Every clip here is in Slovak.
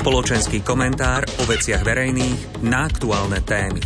Spoločenský komentár o veciach verejných na aktuálne témy.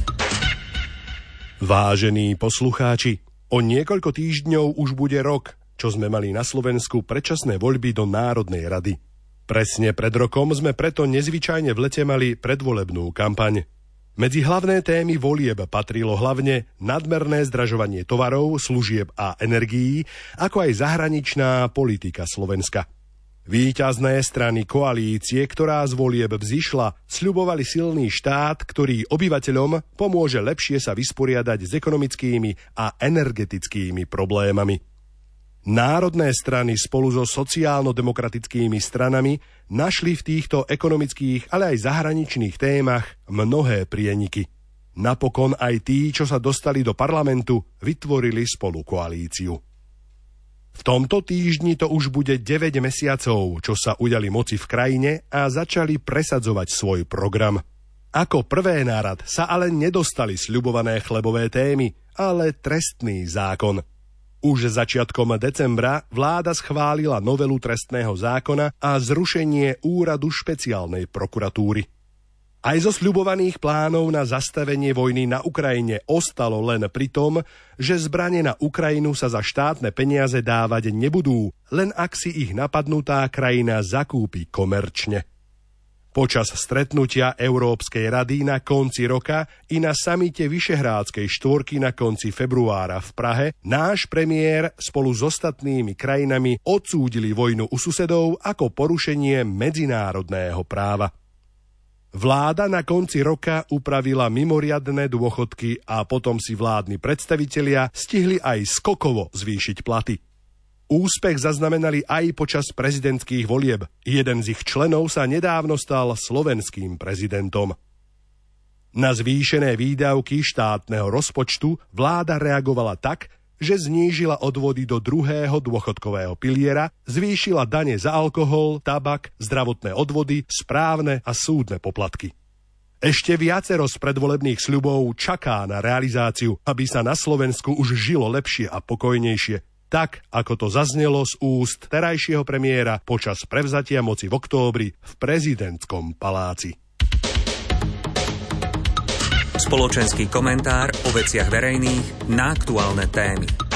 Vážení poslucháči, o niekoľko týždňov už bude rok, čo sme mali na Slovensku predčasné voľby do Národnej rady. Presne pred rokom sme preto nezvyčajne v lete mali predvolebnú kampaň. Medzi hlavné témy volieb patrilo hlavne nadmerné zdražovanie tovarov, služieb a energií, ako aj zahraničná politika Slovenska. Víťazné strany koalície, ktorá z volieb vzišla, sľubovali silný štát, ktorý obyvateľom pomôže lepšie sa vysporiadať s ekonomickými a energetickými problémami. Národné strany spolu so sociálno-demokratickými stranami našli v týchto ekonomických, ale aj zahraničných témach mnohé prieniky. Napokon aj tí, čo sa dostali do parlamentu, vytvorili spolu koalíciu. V tomto týždni to už bude 9 mesiacov, čo sa ujali moci v krajine a začali presadzovať svoj program. Ako prvé nárad sa ale nedostali sľubované chlebové témy, ale trestný zákon. Už začiatkom decembra vláda schválila novelu trestného zákona a zrušenie úradu špeciálnej prokuratúry. Aj zo sľubovaných plánov na zastavenie vojny na Ukrajine ostalo len pri tom, že zbrane na Ukrajinu sa za štátne peniaze dávať nebudú, len ak si ich napadnutá krajina zakúpi komerčne. Počas stretnutia Európskej rady na konci roka i na samite Vyšehrádskej štvorky na konci februára v Prahe náš premiér spolu s ostatnými krajinami odsúdili vojnu u susedov ako porušenie medzinárodného práva. Vláda na konci roka upravila mimoriadne dôchodky a potom si vládni predstavitelia stihli aj skokovo zvýšiť platy. Úspech zaznamenali aj počas prezidentských volieb. Jeden z ich členov sa nedávno stal slovenským prezidentom. Na zvýšené výdavky štátneho rozpočtu vláda reagovala tak, že znížila odvody do druhého dôchodkového piliera, zvýšila dane za alkohol, tabak, zdravotné odvody, správne a súdne poplatky. Ešte viacero z predvolebných sľubov čaká na realizáciu, aby sa na Slovensku už žilo lepšie a pokojnejšie, tak ako to zaznelo z úst terajšieho premiéra počas prevzatia moci v októbri v prezidentskom paláci. Spoločenský komentár o veciach verejných na aktuálne témy.